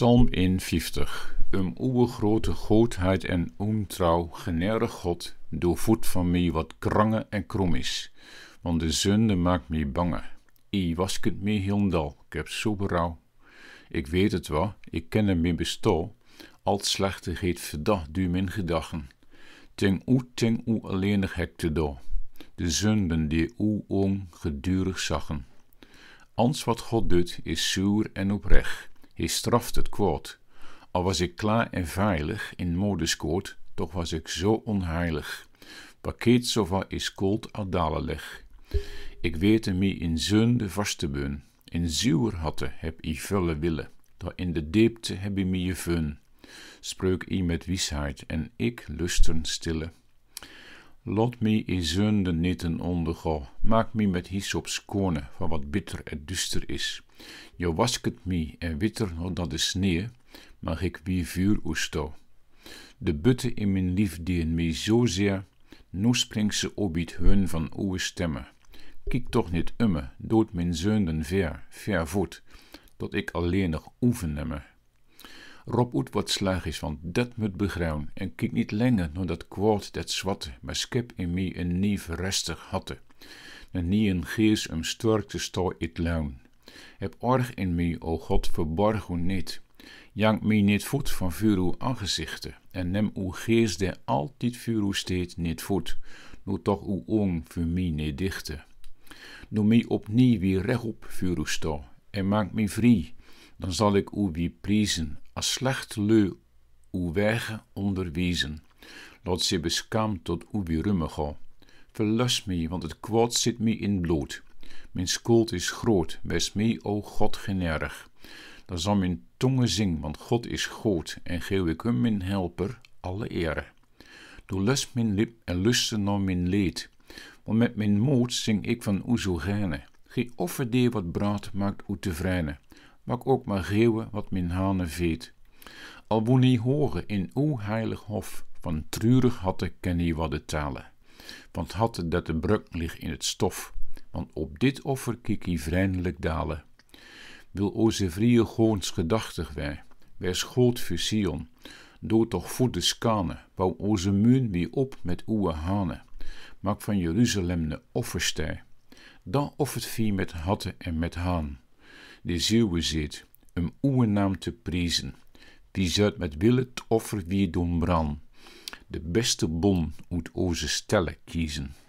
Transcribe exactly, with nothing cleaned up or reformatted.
Psalm eenenvijftig. Um uwe grote goedheid en ontrouw, genere God, doorvoed van mij wat krange en krom is, want de zonde maakt mij bange. I wasket mij heelendal, ik heb zo berouw. Ik weet het wel, ik ken hem mijn bestel, al het slechtigheid verdacht du mijn gedachten. Ten u, ten u alleenig hek te do, de zonden die uw ogen gedurig zagen. Alles wat God doet is zuur en oprecht. Hij straft het kwaad. Al was ik klaar en veilig in modeskoot, toch was ik zo onheilig. Pakket zoveel is koud al dalelig. Ik weet mij in zonde vast te beun. In zuur hatte heb i vulle willen, doch in de diepte heb i mij je fun. Spreuk i met wijsheid en ik lusten stille. Laat mij in zonde niet een ondergaan, maak mij met hyssop skonen van wat bitter en duister is. Jo wasket mij en witter nog dat de sneeuw, mag ik wie vuur oesto. De butte in mijn lief dien mij zozeer, nu springt ze op het hun van uwe stemmen. Kijk toch niet umme, dood mijn zonden ver, ver voet, dat ik alleen nog oefen nemme. Rob uit wat slag is, want dat moet begrijpen, en kijk niet langer naar dat kwaad dat zwatte, maar skip in mij een nieuw restig hatte. En nie een geest om sterk te sta it luin. Heb org in mij, o God, verborg u niet. Jank mij niet voet van vuur uw aangezichten, en neem uw geest der altijd vuur uw steed niet voet, nu toch uw ogen voor mij niet dichten. Doe mij opnieuw weer rechtop vuur uw sta, en maak mij vrij, dan zal ik u weer prijzen, als slecht leu uw wegen onderwezen. Laat ze beschaamd tot u weer rummen gaan. Verlust mij, want het kwaad zit mij in bloed. Mijn schuld is groot, wees mij, o God, generig. Dan zal mijn tonge zing, want God is goed, en geef ik hem mijn helper alle ere. Doe lust mijn lip en lusten naar mijn leed, want met mijn moed zing ik van u zo gerne. Geen offer die wat braad maakt u tevreden, maak ook maar geeuwen wat mijn hanen veet. Al woon ik horen in uw heilig hof, van treurig hatte ken ik wat de talen. Want hatte dat de bruk ligt in het stof, want op dit offer kijk ik vriendelijk dalen. Wil onze vrije goons gedachtig wij, wees God voor Sion, dood toch voor de skane, bouw onze muur weer op met uwe hanen. Maak van Jeruzalem de offerstij, dan offert vie met hatte en met haan. De ziel zit, om uw naam te prijzen, wie zuid met wil het offer wie doen brand. De beste bon uit onze stellen kiezen.